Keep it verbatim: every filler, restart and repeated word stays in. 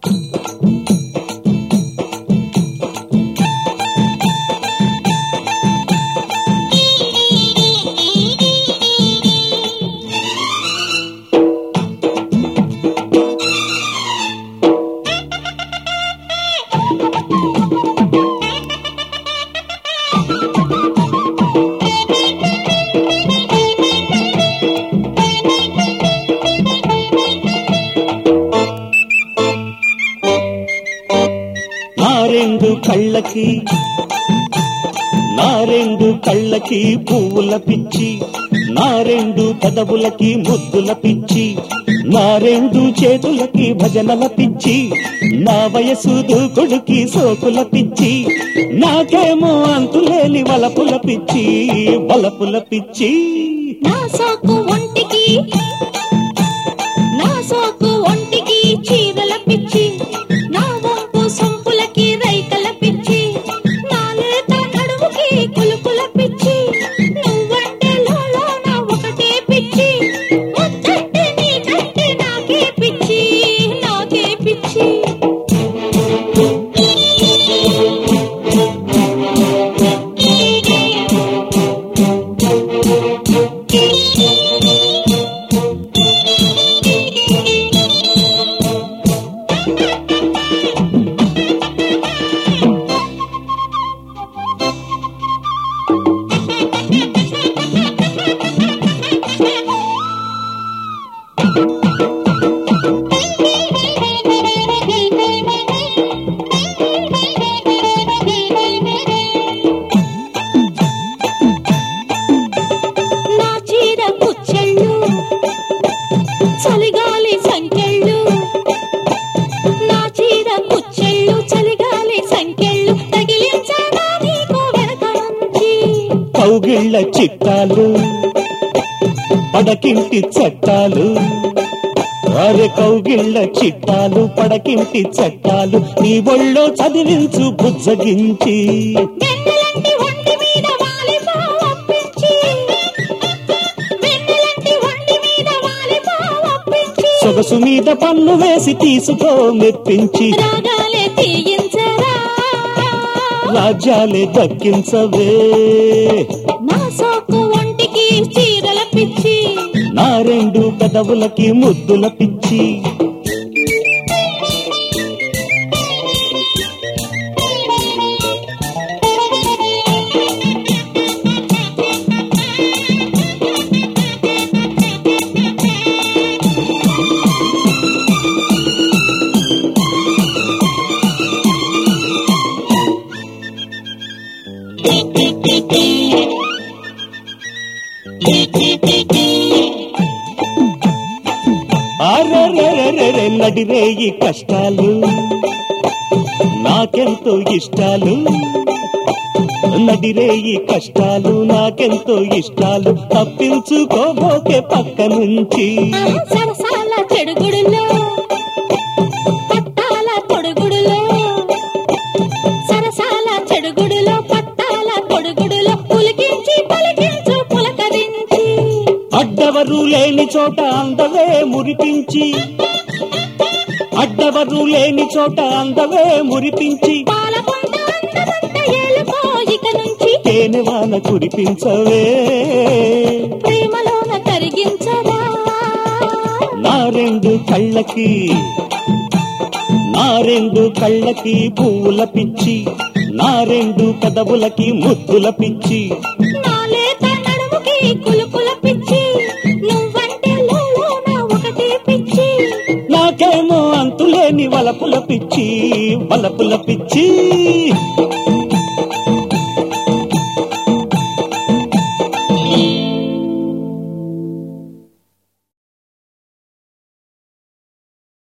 నారెండు కళ్ళకి నారెండు కళ్ళకి పువ్వుల పిచ్చి, నారెండు పెదవులకి ముద్దుల పిచ్చి, నారెండు చేతులకి భజనల పిచ్చి, నా వయసు దూకుడుకి సోకుల పిచ్చి, నాకేమో అంతులేని వలపుల పిచ్చి వలపుల పిచ్చి. నా సోకు ఒంటికి నా సోకు ఒంటికి చీరల పిచ్చి, నా వంపు సొంపులకి రైకల పిచ్చి, నా లేత నడుముకి కులుకుల పిచ్చి, నువ్వంటే లోలో నా ఒకటే పిచ్చి, ముద్దంటే నీకంటే నాకే పిచ్చి నాకే పిచ్చి. నా చీర కుచ్చెళ్ళు చలిగాలి సంకెళ్ళు, నా చీర కుచ్చెళ్ళు చలిగాలి సంకెళ్ళు, తగిలించనా నీకు వెనక నుంచి. కౌగిళ్ళ చిట్టాలు పడకింటి చట్టాలు, అరే కౌగిళ్ళ చిట్టాలు పడకింటి చట్టాలు, నీ ఒళ్ళో చదివించు బుజ్జగించి. వెన్నెలంటి ఒంటి మీద వాలిపో ఒప్పించి, వెన్నెలంటి ఒంటి మీద వాలిపో ఒప్పించి, సొగసు మీద పన్ను వేసి తీసుకో మెప్పించి, రాగాలే తీయించరా రాజ్యాలే దక్కించవే. నా సోకు ఒంటికి చీరల పిచ్చి, నారెండు పెదవులకి ముద్దుల పిచ్చి. అరెరెరెరెరె నడిరేయి కష్టాలు నాకెంతో ఇష్టాలు, నడిరేయి కష్టాలు నాకెంతో ఇష్టాలు, తప్పించుకోబోకే పక్క నుంచి. సరసాల చెడుగుడులో పట్టాల పొడుగుడులో, సరసాల చెడుగుడులో పట్టాల పొడుగుడులో, పులికించి పలికించు పులకరించి, అడ్డవరు లేని చోట అందవే మురిపించి, అడ్డవరు లేని చోట అందవే మురిపించి, పాలకొండ అందమంత ఏలుకో ఇక నుంచి, తేనె వాన కురిపించవే ప్రేమలోన కరిగించరా. నారెండు కళ్ళకి నారెండు కళ్ళకి పువ్వుల పిచ్చి, నారెండు పెదవులకి ముద్దుల పిచ్చి, నా లేత నడుముకి కులుకుల పిచ్చి, నువ్వంటే లోలో నా ఒకటే పిచ్చి, నాకేమో అంతులేని వలపుల పిచ్చి వలపుల పిచ్చి.